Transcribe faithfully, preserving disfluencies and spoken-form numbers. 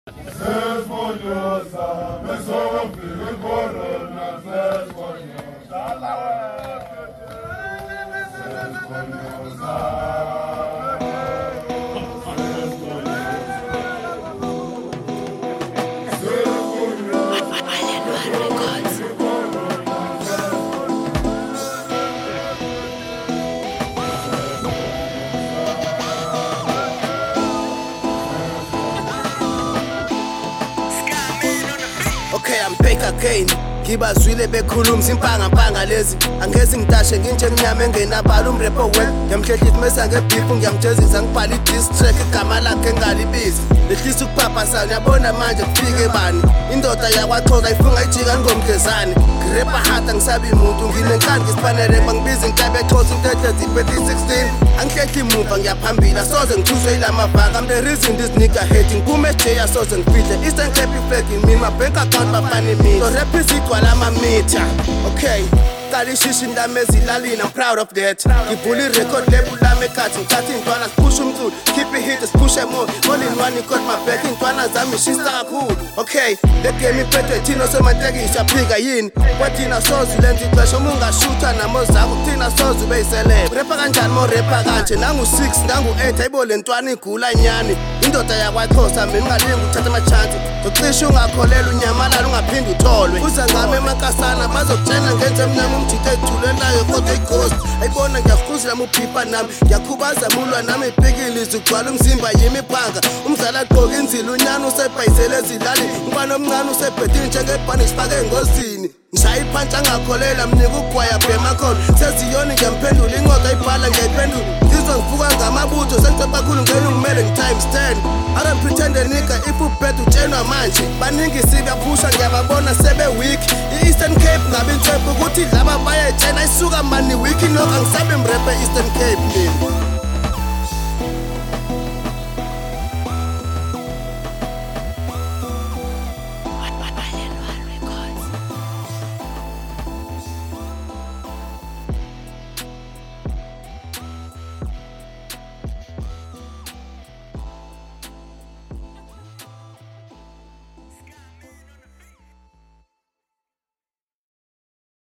Okay, I'm back again. Ngibazwile bekhuluma simpanga mpanga lezi angezi ngidashe nginje emnyama engenabala umrepo wet ngiyamhlehlisa mesa ngebeef ngiyamjezisa ngibhala i-diss track igama lakhe ngalibizi lehlisa ukuphapha uyabona manje kufike bani indoda yakwaXhosa ifunga ijika ngomgezane ngirepa hard angisabi muntu nginenkani ngisifanele bangibiza inkabe eXhosa intethe ziphethe sixteen angihlehli muva ngiyaphambili soze ngithuswe ilamavaka I'm the reason this nigga hating kume J asoze ngifihle Eastern Cape flag in me my bank account bafani me so rap izidwala ama-meter okay Qala ishishini lami ezilalini I'm proud of that ngivula i-record label lami ekhathi ngithatha iy'ntwana siphushe umculo keep it hit siphushe more all in one got my back iy'ntwana zami ishisa kakhulu okay le game iphethwe thina osomatekisi yaphika yini kwathina soze ulenza ixesha uma ungashutha namo zakho thina soze ube yiselebe urepa kanjani ma urepa kanje nangu-six nangu-eight ayibo le ntwana igula nyani indoda yakwaXhosa mina ungalingi ukuthatha ama-chance zocishe ungakholela unyamalala ungaphinde utholwe uza ngami emakasana bazokutshena ngenze mnyama umjitha ejulelayo kodwa ighost ayibona ngiyakuzela muphipha nami ngiyakhubaza mulwa nami ibhekile izigcwala umzimba yimi iphanga umdlala agqoka inzila unyana usebhayisele ezilali umntwana omncane usebhedini njengebhani sifake engozini ngishaya iphansi angakholela mnika ugwaya bhemakhona seziyoni ngiyamphendula incwadi ayibhala ngiyayiphendula ngizwa ngivuka ngamabutho sengiceba kakhulu ngena ungimele ngi-times ten I don't pretend a nigga if ubheda utshenwa manje baningi sibaphusha ngiyababona sebe-weak i-Eastern Cape ngabe intswebhe ukuthi laba bayetshena isuka mani wiki noko angisabe mrepe e-Eastern Cape mina